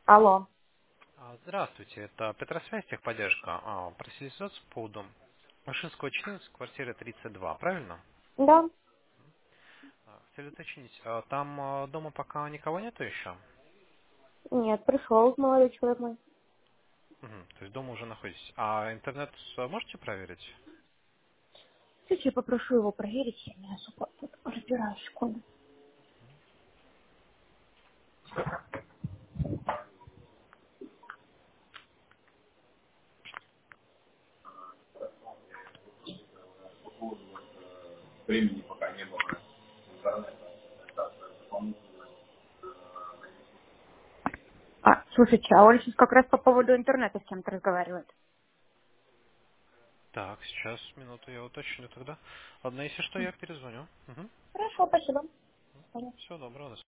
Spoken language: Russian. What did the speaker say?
Алло. Здравствуйте, это Петросвязь, техподдержка. Просили связаться по поводу Машинского 14, квартира 32, правильно? Да? Хотели уточнить, там дома пока никого нету еще? Нет, пришел молодой человек мой. Мгм, то есть дома уже находитесь. А интернет можете проверить? Сейчас я попрошу его проверить, я не особо тут разбираюсь, секунду. Времени пока не было. Слушайте, а Оля сейчас как раз по поводу интернета с кем-то разговаривает. Так, сейчас, минуту, я уточню тогда. Ладно, если что, я перезвоню. Хорошо, спасибо. Понятно. Всего доброго.